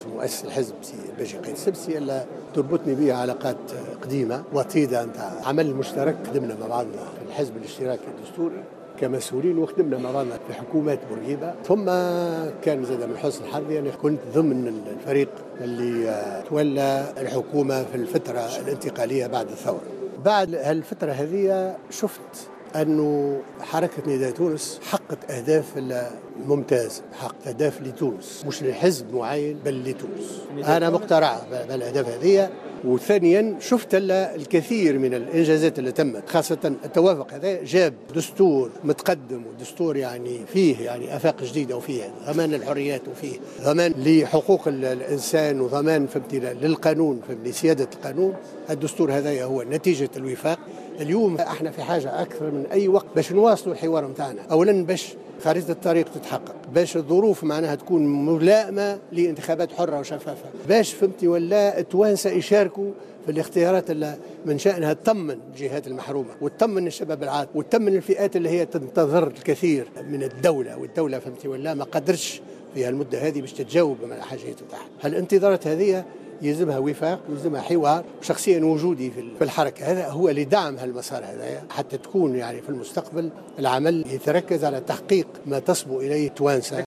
مؤسس الحزب سي باجي قايد السبسي اللي تربطني به علاقات قديمة وطيدة نتاع عمل مشترك. خدمنا مع بعضنا في الحزب الاشتراكي الدستوري كمسؤولين، وخدمنا مع بعضنا في حكومات بورقيبة، ثم كان زاد من حسن حظي يعني كنت ضمن الفريق اللي تولى الحكومة في الفترة الانتقالية بعد الثورة. بعد هالفترة هذه شفت أنه حركة نداء تونس حققت أهداف ممتازة، حققت أهداف لتونس مش لحزب معين بل لتونس. أنا مقتنع بالأهداف هذه. وثانيا شفت الكثير من الإنجازات اللي تمت، خاصة التوافق هذا جاب دستور متقدم، ودستور يعني فيه يعني آفاق جديدة، وفيه ضمان الحريات، وفيه ضمان لحقوق الإنسان، وضمان للقانون، لسيادة القانون. الدستور هذا هو نتيجة الوفاق. اليوم احنا في حاجة أكثر من أي وقت باش نواصلوا الحوار متاعنا، أولا باش خريطة الطريق تتحقق، باش الظروف معناها تكون ملائمة لانتخابات حرة وشفافة، باش فهمتي ولا التوانسة يشاركوا في الاختيارات اللي من شأنها تطمن الجهات المحرومة، وتطمن الشباب العاطل، وتطمن الفئات اللي هي تنتظر الكثير من الدولة، والدولة فهمتي ولا ما قدرش في المدة هذه باش تتجاوب مع الحاجات تاعها. هالانتظارات هذه يلزمها وفاق، يلزمها حوار. شخصيا وجودي في الحركة هذا هو لدعم هالمسار هذا، حتى تكون يعني في المستقبل العمل يتركز على تحقيق ما تصبو إليه توانسة.